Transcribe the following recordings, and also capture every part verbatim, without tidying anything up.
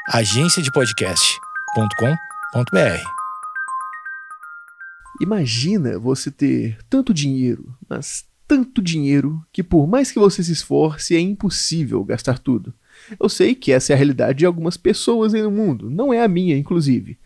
agência de podcast ponto com ponto b r. Imagina você ter tanto dinheiro, mas tanto dinheiro, que por mais que você se esforce, é impossível gastar tudo. Eu sei que essa é a realidade de algumas pessoas aí no mundo, não é a minha, inclusive.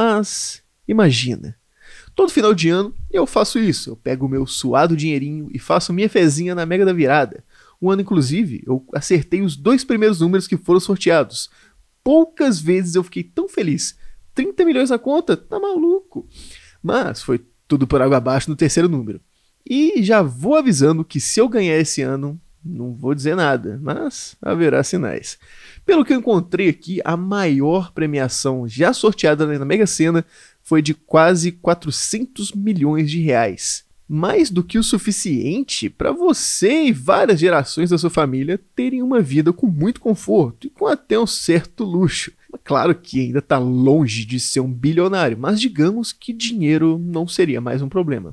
Mas imagina, todo final de ano eu faço isso, eu pego o meu suado dinheirinho e faço minha fezinha na Mega da Virada. Um ano, inclusive, eu acertei os dois primeiros números que foram sorteados. Poucas vezes eu fiquei tão feliz. trinta milhões na conta? Tá maluco? Mas foi tudo por água abaixo no terceiro número. E já vou avisando que se eu ganhar esse ano, não vou dizer nada, mas haverá sinais. Pelo que eu encontrei aqui, a maior premiação já sorteada na Mega Sena foi de quase quatrocentos milhões de reais. Mais do que o suficiente para você e várias gerações da sua família terem uma vida com muito conforto e com até um certo luxo. Claro que ainda está longe de ser um bilionário, mas digamos que dinheiro não seria mais um problema.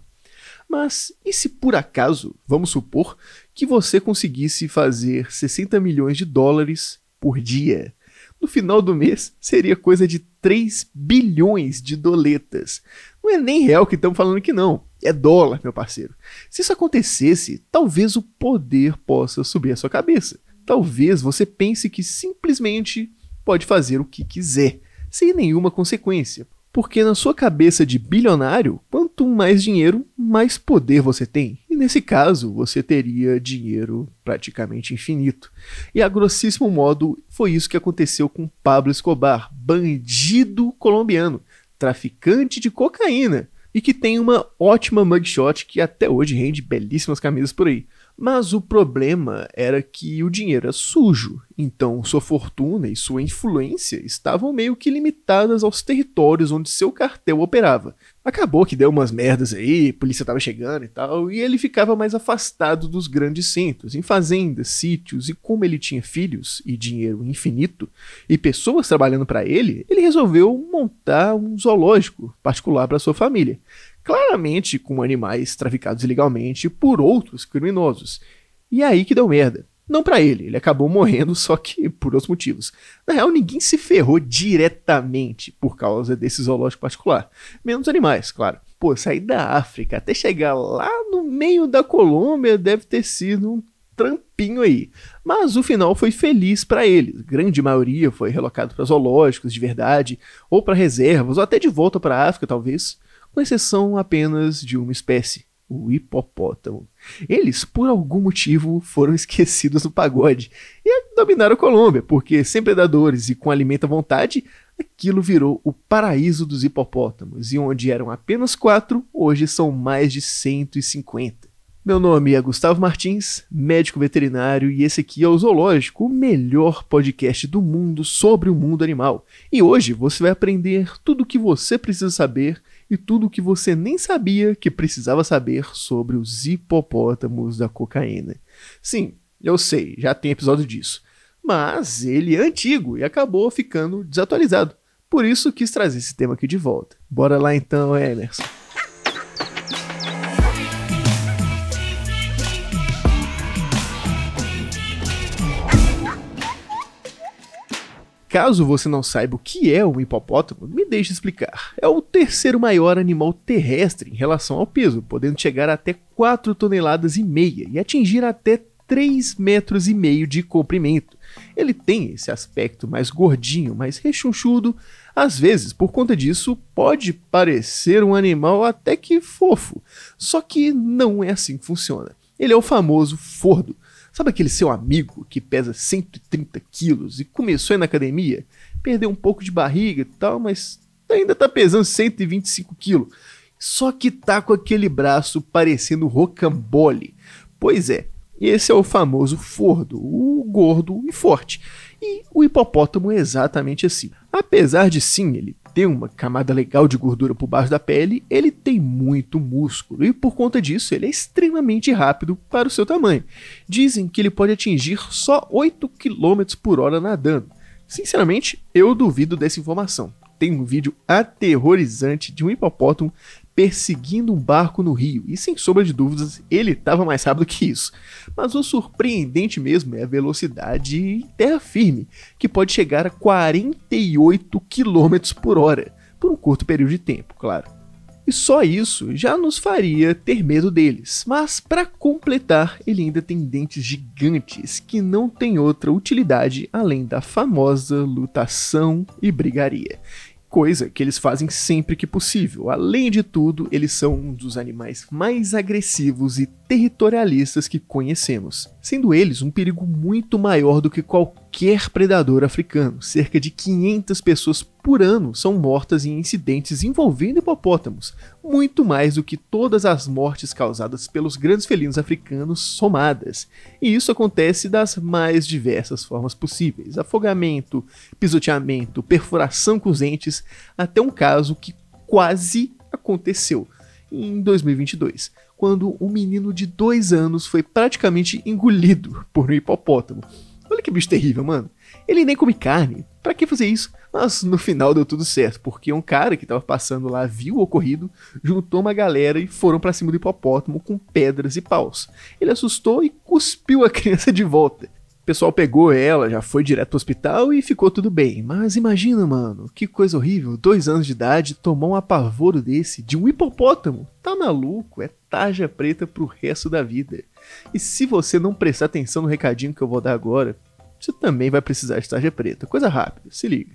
Mas e se por acaso, vamos supor, que você conseguisse fazer sessenta milhões de dólares por dia? No final do mês, seria coisa de três bilhões de doletas. Não é nem real que estamos falando aqui não, é dólar, meu parceiro. Se isso acontecesse, talvez o poder possa subir a sua cabeça. Talvez você pense que simplesmente pode fazer o que quiser, sem nenhuma consequência. Porque na sua cabeça de bilionário, quanto mais dinheiro, mais poder você tem. E nesse caso, você teria dinheiro praticamente infinito. E a grossíssimo modo, foi isso que aconteceu com Pablo Escobar, bandido colombiano, traficante de cocaína, e que tem uma ótima mugshot que até hoje rende belíssimas camisas por aí. Mas o problema era que o dinheiro é sujo, então sua fortuna e sua influência estavam meio que limitadas aos territórios onde seu cartel operava. Acabou que deu umas merdas aí, a polícia estava chegando e tal, e ele ficava mais afastado dos grandes centros, em fazendas, sítios, e como ele tinha filhos e dinheiro infinito, e pessoas trabalhando para ele, ele resolveu montar um zoológico particular para sua família. Claramente com animais traficados ilegalmente por outros criminosos. E é aí que deu merda. Não pra ele, ele acabou morrendo, só que por outros motivos. Na real, ninguém se ferrou diretamente por causa desse zoológico particular. Menos animais, claro. Pô, sair da África até chegar lá no meio da Colômbia deve ter sido um trampinho aí. Mas o final foi feliz pra eles. Grande maioria foi relocado para zoológicos de verdade, ou para reservas, ou até de volta pra África, talvez. Com exceção apenas de uma espécie, o hipopótamo. Eles, por algum motivo, foram esquecidos no pagode e dominaram a Colômbia, porque sem predadores e com alimento à vontade, aquilo virou o paraíso dos hipopótamos, e onde eram apenas quatro, hoje são mais de cento e cinquenta. Meu nome é Gustavo Martins, médico veterinário, e esse aqui é o Zoológico, o melhor podcast do mundo sobre o mundo animal. E hoje você vai aprender tudo o que você precisa saber e tudo o que você nem sabia que precisava saber sobre os hipopótamos da cocaína. Sim, eu sei, já tem episódio disso, mas ele é antigo e acabou ficando desatualizado. Por isso quis trazer esse tema aqui de volta. Bora lá então, Emerson. Caso você não saiba o que é um hipopótamo, me deixe explicar. É o terceiro maior animal terrestre em relação ao peso, podendo chegar até quatro toneladas e meia e atingir até três metros e meio de comprimento. Ele tem esse aspecto mais gordinho, mais rechonchudo. Às vezes, por conta disso, pode parecer um animal até que fofo. Só que não é assim que funciona. Ele é o famoso fordo. Sabe aquele seu amigo que pesa cento e trinta quilos e começou a ir na academia, perdeu um pouco de barriga e tal, mas ainda tá pesando cento e vinte e cinco quilos. Só que tá com aquele braço parecendo rocambole. Pois é, esse é o famoso fordo, o gordo e forte. E o hipopótamo é exatamente assim. Apesar de sim, ele ter uma camada legal de gordura por baixo da pele, ele tem muito músculo e por conta disso ele é extremamente rápido para o seu tamanho. Dizem que ele pode atingir só oito quilômetros por hora nadando. Sinceramente, eu duvido dessa informação. Tem um vídeo aterrorizante de um hipopótamo perseguindo um barco no rio, e sem sombra de dúvidas, ele estava mais rápido que isso. Mas o surpreendente mesmo é a velocidade em terra firme, que pode chegar a quarenta e oito quilômetros por hora, por um curto período de tempo, claro. E só isso já nos faria ter medo deles. Mas para completar, ele ainda tem dentes gigantes que não tem outra utilidade além da famosa lutação e brigaria. Coisa que eles fazem sempre que possível. Além de tudo, eles são um dos animais mais agressivos e territorialistas que conhecemos, sendo eles um perigo muito maior do que qualquer predador africano. Cerca de quinhentas pessoas por ano são mortas em incidentes envolvendo hipopótamos, muito mais do que todas as mortes causadas pelos grandes felinos africanos somadas. E isso acontece das mais diversas formas possíveis: afogamento, pisoteamento, perfuração com os dentes, até um caso que quase aconteceu em dois mil e vinte e dois, quando um menino de dois anos foi praticamente engolido por um hipopótamo. Olha que bicho terrível, mano. Ele nem come carne. Pra que fazer isso? Mas no final deu tudo certo, porque um cara que tava passando lá viu o ocorrido, juntou uma galera e foram pra cima do hipopótamo com pedras e paus. Ele assustou e cuspiu a criança de volta. O pessoal pegou ela, já foi direto pro hospital e ficou tudo bem. Mas imagina, mano, que coisa horrível, dois anos de idade, tomar um apavoro desse de um hipopótamo. Tá maluco? É tarja preta pro resto da vida. E se você não prestar atenção no recadinho que eu vou dar agora, você também vai precisar de tarja preta. Coisa rápida, se liga.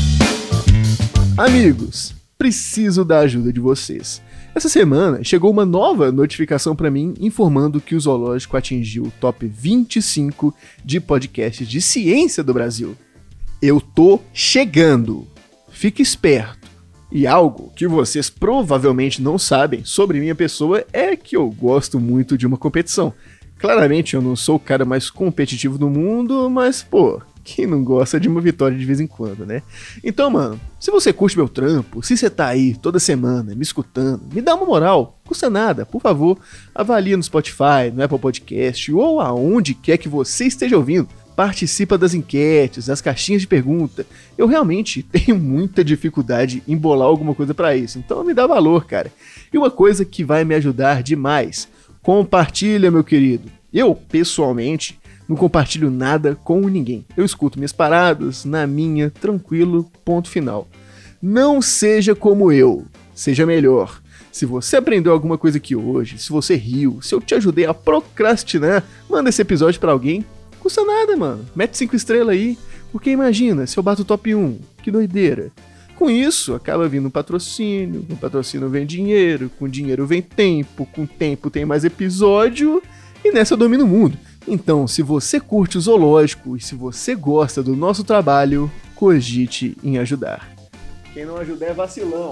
Amigos, preciso da ajuda de vocês. Essa semana chegou uma nova notificação para mim informando que o Zoológico atingiu o top vinte e cinco de podcasts de ciência do Brasil. Eu tô chegando. Fique esperto. E algo que vocês provavelmente não sabem sobre minha pessoa é que eu gosto muito de uma competição. Claramente eu não sou o cara mais competitivo do mundo, mas pô, quem não gosta de uma vitória de vez em quando, né? Então, mano, se você curte meu trampo, se você tá aí toda semana me escutando, me dá uma moral, custa nada, por favor, avalie no Spotify, no Apple Podcast ou aonde quer que você esteja ouvindo. Participa das enquetes, das caixinhas de pergunta. Eu realmente tenho muita dificuldade em bolar alguma coisa pra isso, então me dá valor, cara. E uma coisa que vai me ajudar demais: compartilha, meu querido. Eu, pessoalmente, não compartilho nada com ninguém. Eu escuto minhas paradas, na minha, tranquilo, ponto final. Não seja como eu, seja melhor. Se você aprendeu alguma coisa aqui hoje, se você riu, se eu te ajudei a procrastinar, manda esse episódio pra alguém. Custa nada, mano. Mete cinco estrelas aí. Porque imagina, se eu bato o top um, que doideira. Com isso, acaba vindo um patrocínio, com patrocínio vem dinheiro, com dinheiro vem tempo, com tempo tem mais episódio, e nessa eu domino o mundo. Então, se você curte o Zoológico e se você gosta do nosso trabalho, cogite em ajudar. Quem não ajudar é vacilão.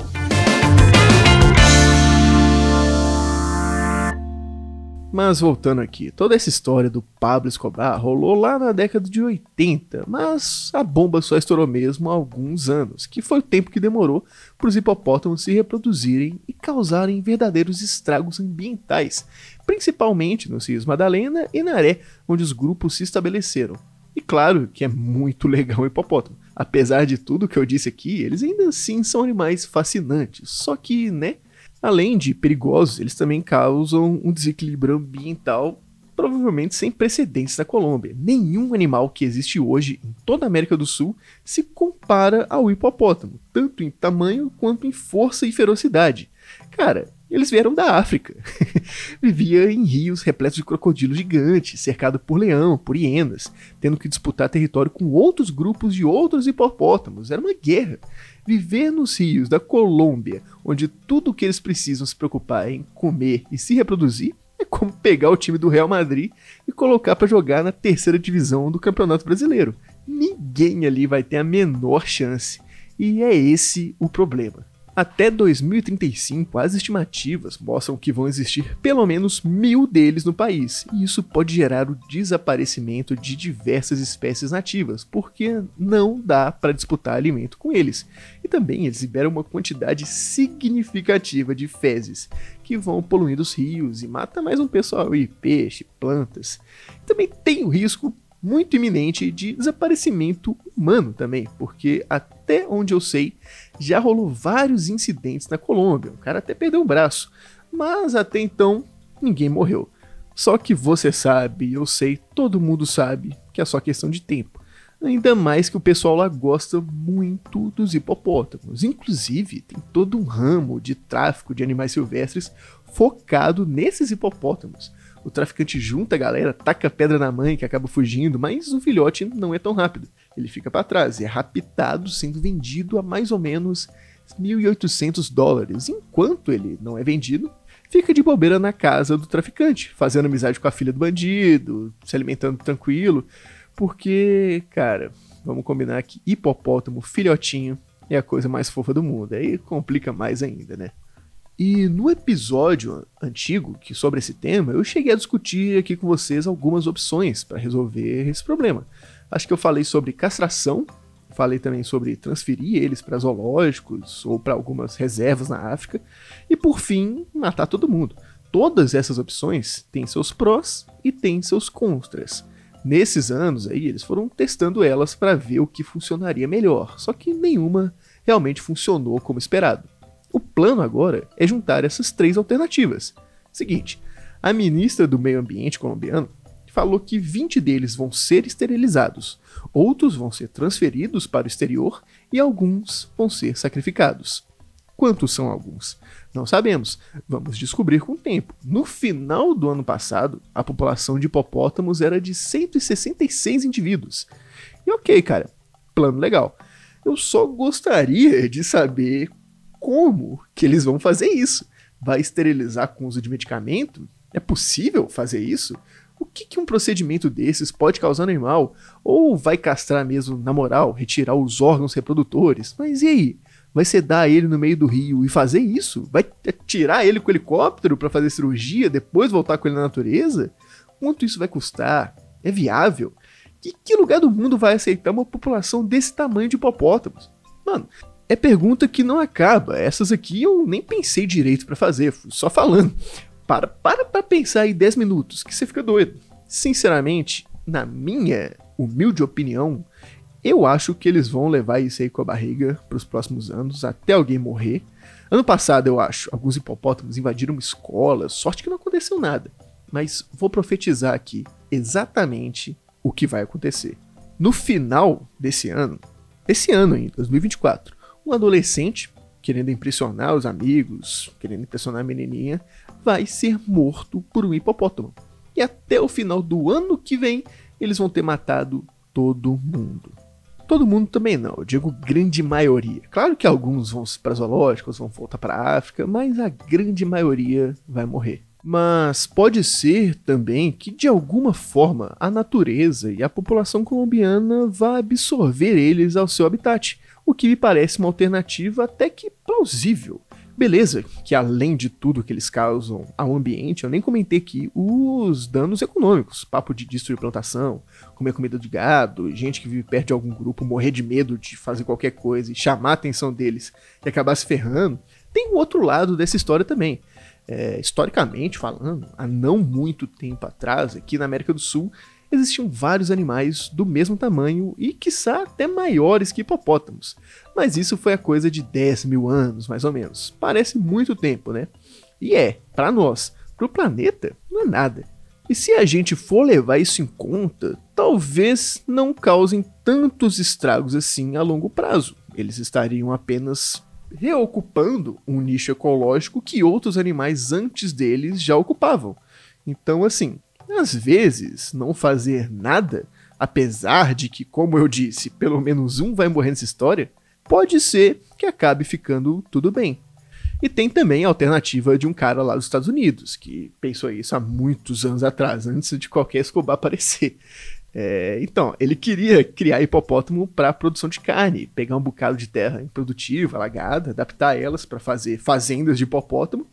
Mas voltando aqui, toda essa história do Pablo Escobar rolou lá na década de oitenta, mas a bomba só estourou mesmo há alguns anos, que foi o tempo que demorou para os hipopótamos se reproduzirem e causarem verdadeiros estragos ambientais, principalmente nos rios Madalena e Naré, onde os grupos se estabeleceram. E claro que é muito legal o hipopótamo. Apesar de tudo que eu disse aqui, eles ainda assim são animais fascinantes, só que, né? Além de perigosos, eles também causam um desequilíbrio ambiental provavelmente sem precedentes na Colômbia. Nenhum animal que existe hoje em toda a América do Sul se compara ao hipopótamo, tanto em tamanho quanto em força e ferocidade. Cara, eles vieram da África. Vivia em rios repletos de crocodilos gigantes, cercado por leão, por hienas, tendo que disputar território com outros grupos de outros hipopótamos. Era uma guerra. Viver nos rios da Colômbia, onde tudo o que eles precisam se preocupar é em comer e se reproduzir, é como pegar o time do Real Madrid e colocar para jogar na terceira divisão do Campeonato Brasileiro. Ninguém ali vai ter a menor chance. E é esse o problema. Até dois mil e trinta e cinco, as estimativas mostram que vão existir pelo menos mil deles no país, e isso pode gerar o desaparecimento de diversas espécies nativas, porque não dá para disputar alimento com eles. E também eles liberam uma quantidade significativa de fezes, que vão poluindo os rios e mata mais um pessoal aí, peixe, plantas. Também tem o risco muito iminente de desaparecimento humano também, porque até onde eu sei, já rolou vários incidentes na Colômbia, o cara até perdeu o braço, mas até então ninguém morreu. Só que você sabe, eu sei, todo mundo sabe que é só questão de tempo. Ainda mais que o pessoal lá gosta muito dos hipopótamos. Inclusive, tem todo um ramo de tráfico de animais silvestres focado nesses hipopótamos. O traficante junta a galera, taca pedra na mãe que acaba fugindo, mas o filhote não é tão rápido. Ele fica para trás e é raptado, sendo vendido a mais ou menos mil e oitocentos dólares. Enquanto ele não é vendido, fica de bobeira na casa do traficante, fazendo amizade com a filha do bandido, se alimentando tranquilo. Porque, cara, vamos combinar que hipopótamo, filhotinho, é a coisa mais fofa do mundo. Aí complica mais ainda, né? E no episódio antigo que sobre esse tema, eu cheguei a discutir aqui com vocês algumas opções para resolver esse problema. Acho que eu falei sobre castração, falei também sobre transferir eles para zoológicos ou para algumas reservas na África, e por fim, matar todo mundo. Todas essas opções têm seus prós e têm seus contras. Nesses anos aí, eles foram testando elas para ver o que funcionaria melhor, só que nenhuma realmente funcionou como esperado. O plano agora é juntar essas três alternativas. Seguinte, a ministra do Meio Ambiente colombiano falou que vinte deles vão ser esterilizados, outros vão ser transferidos para o exterior e alguns vão ser sacrificados. Quantos são alguns? Não sabemos, vamos descobrir com o tempo. No final do ano passado, a população de hipopótamos era de cento e sessenta e seis indivíduos. E ok, cara, plano legal. Eu só gostaria de saber como que eles vão fazer isso. Vai esterilizar com uso de medicamento? É possível fazer isso? O que, que um procedimento desses pode causar no animal? Ou vai castrar mesmo na moral, retirar os órgãos reprodutores? Mas e aí? Vai sedar ele no meio do rio e fazer isso? Vai tirar ele com o helicóptero para fazer cirurgia, depois voltar com ele na natureza? Quanto isso vai custar? É viável? Que, que lugar do mundo vai aceitar uma população desse tamanho de hipopótamos? Mano, é pergunta que não acaba. Essas aqui eu nem pensei direito para fazer, fui só falando. Para, para pra pensar aí dez minutos, que você fica doido. Sinceramente, na minha humilde opinião, eu acho que eles vão levar isso aí com a barriga para os próximos anos, até alguém morrer. Ano passado, eu acho, alguns hipopótamos invadiram uma escola, sorte que não aconteceu nada. Mas vou profetizar aqui exatamente o que vai acontecer. No final desse ano, esse ano ainda, dois mil e vinte e quatro, um adolescente, querendo impressionar os amigos, querendo impressionar a menininha, vai ser morto por um hipopótamo. E até o final do ano que vem, eles vão ter matado todo mundo. Todo mundo também não, eu digo grande maioria. Claro que alguns vão para zoológicos, vão voltar para a África, mas a grande maioria vai morrer. Mas pode ser também que de alguma forma a natureza e a população colombiana vá absorver eles ao seu habitat, o que me parece uma alternativa até que plausível. Beleza, que além de tudo que eles causam ao ambiente, eu nem comentei aqui os danos econômicos, papo de destruir plantação, comer comida de gado, gente que vive perto de algum grupo morrer de medo de fazer qualquer coisa e chamar a atenção deles e acabar se ferrando. Tem um outro lado dessa história também. É, historicamente falando, há não muito tempo atrás, aqui na América do Sul, existiam vários animais do mesmo tamanho e, quiçá, até maiores que hipopótamos. Mas isso foi a coisa de dez mil anos, mais ou menos. Parece muito tempo, né? E é, para nós, pro planeta, não é nada. E se a gente for levar isso em conta, talvez não causem tantos estragos assim a longo prazo. Eles estariam apenas reocupando um nicho ecológico que outros animais antes deles já ocupavam. Então, assim, às vezes, não fazer nada, apesar de que, como eu disse, pelo menos um vai morrer nessa história, pode ser que acabe ficando tudo bem. E tem também a alternativa de um cara lá dos Estados Unidos, que pensou isso há muitos anos atrás, antes de qualquer Escobar aparecer. É, então, ele queria criar hipopótamo para produção de carne, pegar um bocado de terra improdutiva, alagada, adaptar elas para fazer fazendas de hipopótamo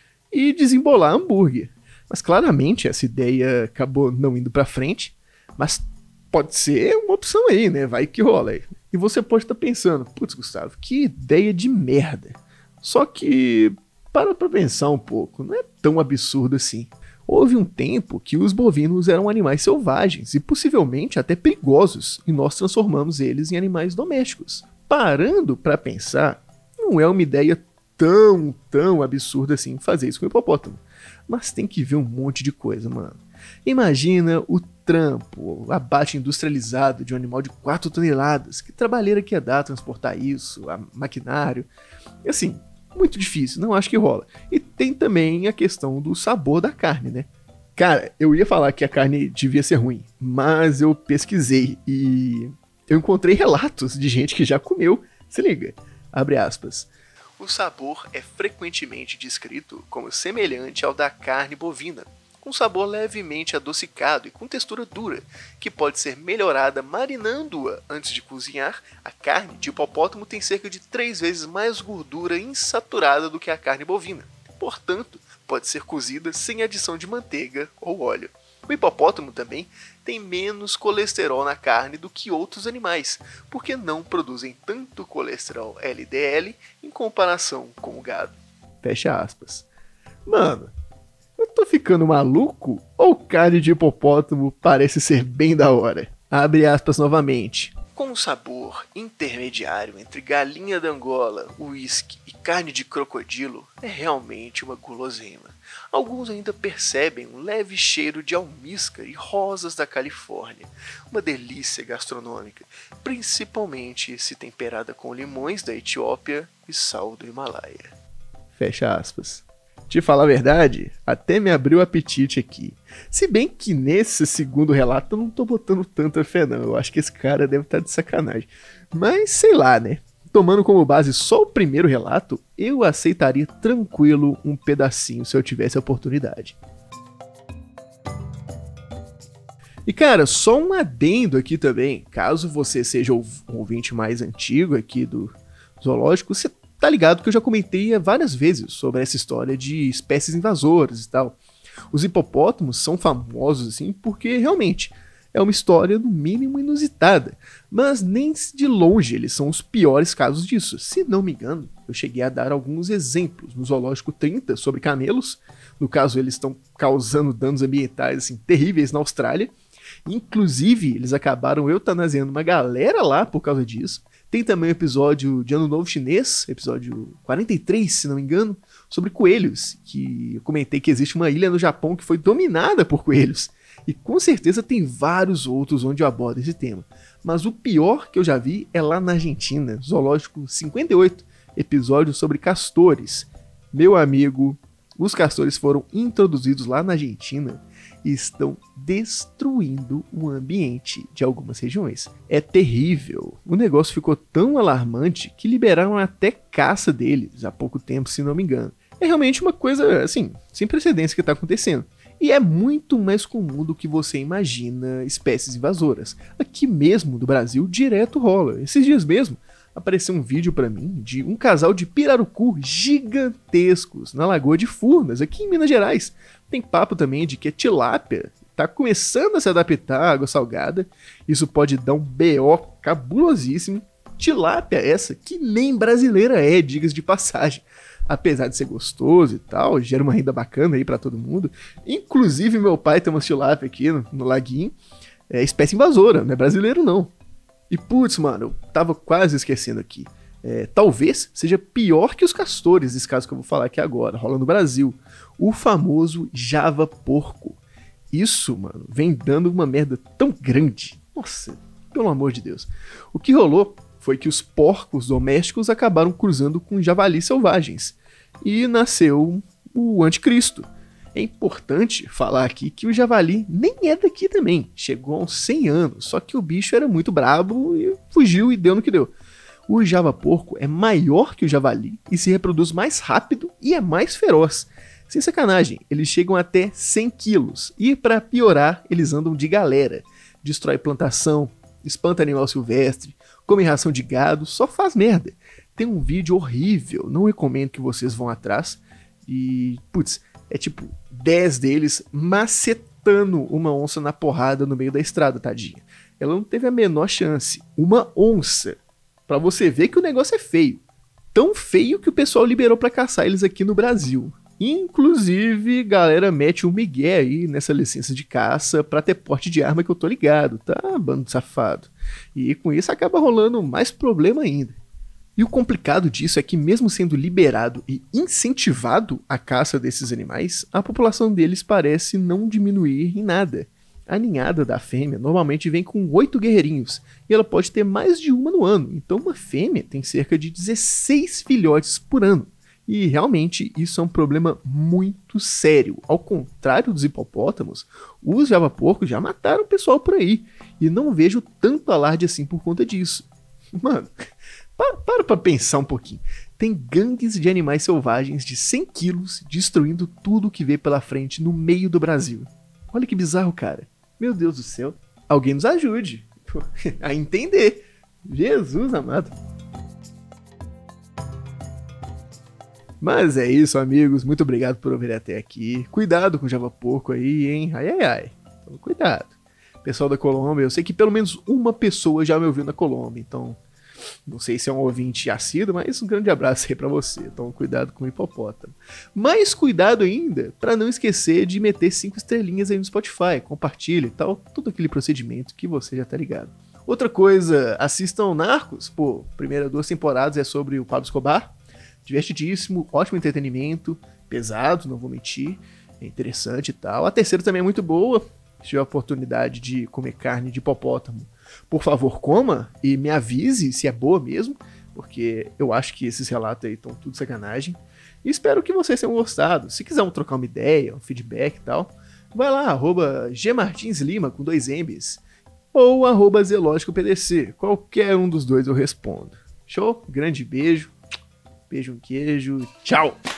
e desembolar hambúrguer. Mas claramente essa ideia acabou não indo para frente, mas pode ser uma opção aí, né? Vai que rola aí. E você pode estar pensando, putz, Gustavo, que ideia de merda. Só que, para pra pensar um pouco, não é tão absurdo assim. Houve um tempo que os bovinos eram animais selvagens e possivelmente até perigosos, e nós transformamos eles em animais domésticos. Parando para pensar, não é uma ideia tão, tão absurda assim fazer isso com o hipopótamo. Mas tem que ver um monte de coisa, mano. Imagina o trampo, o abate industrializado de um animal de quatro toneladas, que trabalheira que ia dar transportar isso, a maquinário, e assim, muito difícil, não acho que rola. E tem também a questão do sabor da carne, né? Cara, eu ia falar que a carne devia ser ruim, mas eu pesquisei e eu encontrei relatos de gente que já comeu. Se liga, abre aspas. O sabor é frequentemente descrito como semelhante ao da carne bovina, com sabor levemente adocicado e com textura dura, que pode ser melhorada marinando-a antes de cozinhar. A carne de hipopótamo tem cerca de três vezes mais gordura insaturada do que a carne bovina. Portanto, pode ser cozida sem adição de manteiga ou óleo. O hipopótamo também tem menos colesterol na carne do que outros animais, porque não produzem tanto colesterol L D L em comparação com o gado. Fecha aspas. Mano, eu tô ficando maluco ou carne de hipopótamo parece ser bem da hora? Abre aspas novamente. Com um sabor intermediário entre galinha da Angola, uísque e carne de crocodilo, é realmente uma guloseima. Alguns ainda percebem um leve cheiro de almíscar e rosas da Califórnia. Uma delícia gastronômica, principalmente se temperada com limões da Etiópia e sal do Himalaia. Fecha aspas. Te falar a verdade, até me abriu o apetite aqui. Se bem que nesse segundo relato eu não tô botando tanta fé não, eu acho que esse cara deve estar de sacanagem. Mas sei lá, né? Tomando como base só o primeiro relato, eu aceitaria tranquilo um pedacinho se eu tivesse a oportunidade. E cara, só um adendo aqui também, caso você seja um ouvinte mais antigo aqui do Zoológico, você tá ligado que eu já comentei várias vezes sobre essa história de espécies invasoras e tal. Os hipopótamos são famosos assim porque realmente é uma história no mínimo inusitada, mas nem de longe eles são os piores casos disso. Se não me engano, eu cheguei a dar alguns exemplos no Zoológico trinta sobre camelos. No caso, eles estão causando danos ambientais assim, terríveis na Austrália. Inclusive, eles acabaram eutanasiando uma galera lá por causa disso. Tem também o episódio de Ano Novo Chinês, episódio quarenta e três, se não me engano, sobre coelhos, que eu comentei que existe uma ilha no Japão que foi dominada por coelhos. E com certeza tem vários outros onde eu abordo esse tema. Mas o pior que eu já vi é lá na Argentina, Zoológico cinquenta e oito, episódio sobre castores. Meu amigo, os castores foram introduzidos lá na Argentina e estão destruindo o ambiente de algumas regiões. É terrível. O negócio ficou tão alarmante que liberaram até caça deles há pouco tempo, se não me engano. É realmente uma coisa, assim, sem precedentes que está acontecendo. E é muito mais comum do que você imagina espécies invasoras. Aqui mesmo do Brasil, direto rola. Esses dias mesmo, apareceu um vídeo pra mim de um casal de pirarucu gigantescos na Lagoa de Furnas, aqui em Minas Gerais. Tem papo também de que a tilápia tá começando a se adaptar à água salgada. Isso pode dar um B O cabulosíssimo. Tilápia essa que nem brasileira é, diga-se de passagem. Apesar de ser gostoso e tal, gera uma renda bacana aí pra todo mundo. Inclusive meu pai tem uma tilápia aqui no, no laguinho. É espécie invasora, não é brasileiro não. E putz, mano, eu tava quase esquecendo aqui. É, talvez seja pior que os castores, esse caso que eu vou falar aqui agora, rola no Brasil. O famoso Java porco. Isso, mano, vem dando uma merda tão grande. Nossa, pelo amor de Deus. O que rolou foi que os porcos domésticos acabaram cruzando com javalis selvagens. E nasceu o anticristo. É importante falar aqui que o javali nem é daqui também. Chegou há uns cem anos, só que o bicho era muito brabo e fugiu e deu no que deu. O java-porco é maior que o javali e se reproduz mais rápido e é mais feroz. Sem sacanagem, eles chegam até cem quilos e, para piorar, eles andam de galera. Destrói plantação, espanta animal silvestre, come ração de gado, só faz merda. Tem um vídeo horrível, não recomendo que vocês vão atrás. E, putz, é tipo dez deles macetando uma onça na porrada no meio da estrada, tadinha. Ela não teve a menor chance. Uma onça. Pra você ver que o negócio é feio. Tão feio que o pessoal liberou pra caçar eles aqui no Brasil. Inclusive, galera mete um migué aí nessa licença de caça pra ter porte de arma que eu tô ligado, tá? Bando de safado. E com isso acaba rolando mais problema ainda. E o complicado disso é que mesmo sendo liberado e incentivado a caça desses animais, a população deles parece não diminuir em nada. A ninhada da fêmea normalmente vem com oito guerreirinhos, e ela pode ter mais de uma no ano, então uma fêmea tem cerca de dezesseis filhotes por ano. E realmente isso é um problema muito sério. Ao contrário dos hipopótamos, os javaporcos já mataram o pessoal por aí, e não vejo tanto alarde assim por conta disso. Mano, para, para pra pensar um pouquinho. Tem gangues de animais selvagens de cem quilos destruindo tudo que vê pela frente no meio do Brasil. Olha que bizarro, cara. Meu Deus do céu. Alguém nos ajude a entender. Jesus amado. Mas é isso, amigos. Muito obrigado por ouvir até aqui. Cuidado com o javaporco aí, hein? Ai, ai, ai. Então, cuidado. Pessoal da Colômbia, eu sei que pelo menos uma pessoa já me ouviu na Colômbia, então não sei se é um ouvinte assíduo, mas um grande abraço aí pra você. Então cuidado com o hipopótamo. Mas cuidado ainda pra não esquecer de meter cinco estrelinhas aí no Spotify, compartilha e tal, todo aquele procedimento que você já tá ligado. Outra coisa, assistam Narcos, pô, primeira duas temporadas é sobre o Pablo Escobar, divertidíssimo, ótimo entretenimento, pesado, não vou mentir, é interessante e tal. A terceira também é muito boa, se tiver a oportunidade de comer carne de hipopótamo, por favor, coma e me avise se é boa mesmo, porque eu acho que esses relatos aí estão tudo sacanagem. E espero que vocês tenham gostado. Se quiser trocar uma ideia, um feedback e tal, vai lá, arroba gmartinslima com dois M's, ou arroba zelógicopdc. Qualquer um dos dois eu respondo. Show? Grande beijo, beijo, um queijo, tchau!